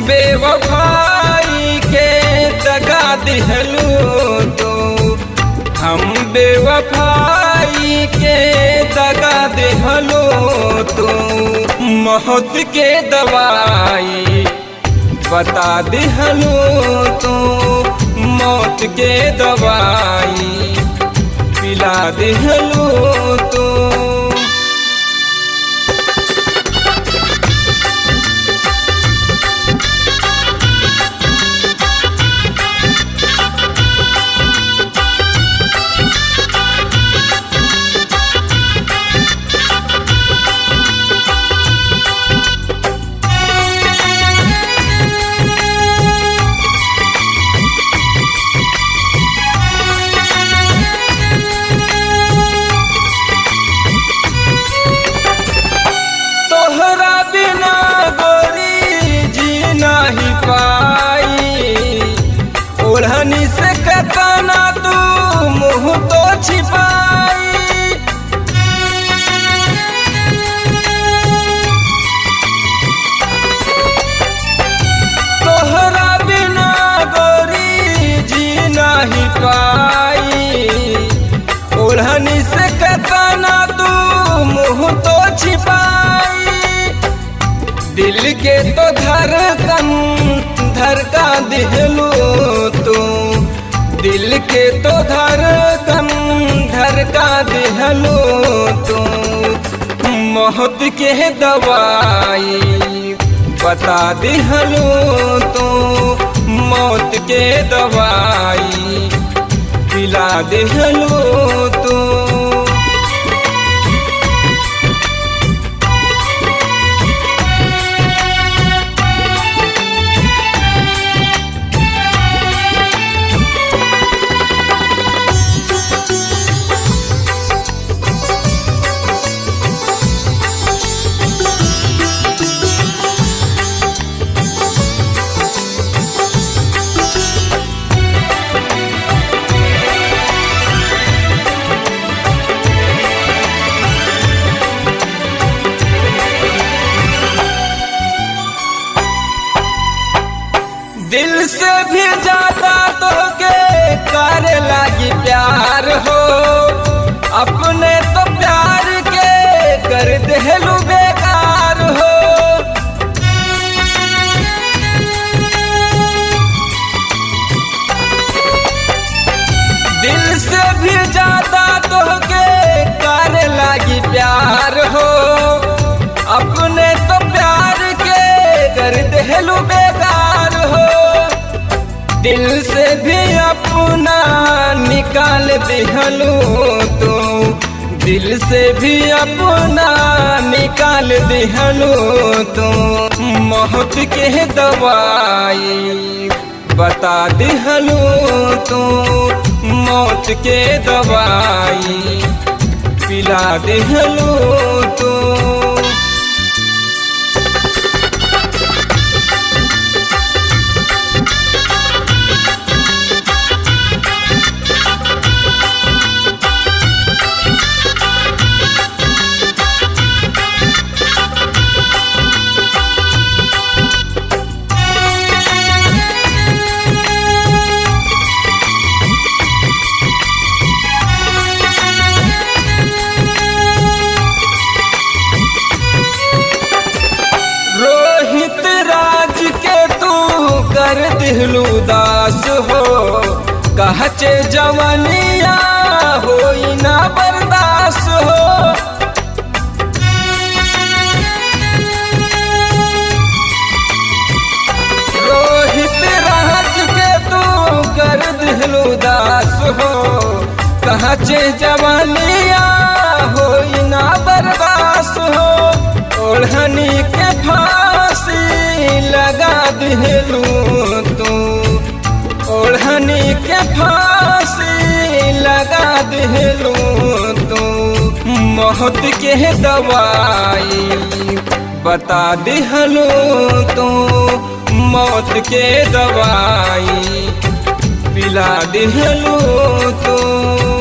बेवफाई के दगा दिहलू तो हम बेवफाई के दगा दिहलू तो मौत के दवाई बता दिहलू तो मौत के दवाई पिला दिहलू तो ओढ़नी से कतना तू मुँह तो छिपाई तोहरा बिना गोरी जी नहीं पाई ओढ़नी से कतना तू मुँह तो छिपाई दिल के तो धड़का दिहलू तू दिल के तो धड़का दिहलू तू मौत के दवाई बता दिहलू तू मौत के दवाई पिला दिहलू तू दिल से भी ज्यादा तो के करे लागी प्यार हो अपने तो प्यार के कर देलू बेकार हो दिल से भी ज्यादा तो के करे लागी प्यार हो अपने तो प्यार के कर देलू बेकार हो दिल से भी अपना निकाल दिहलू तो दिल से भी अपना निकाल दिहलू तो मौत के दवाई बता दिहलू तो मौत के दवाई पिला दिहलू तो कर दिहलू दास हो कहचे जवनिया होई ना बर्दाश्त हो रोहित राज के तू कर दिहलू दास हो कहचे जवनिया होई ना बर्दाश्त हो ओढ़नी के फांसी लगा दिहलू तू ओढ़नी के फांसी लगा दिहलू तू मौत के दवाई बता दिहलू तू मौत के दवाई पिला दिहलू तू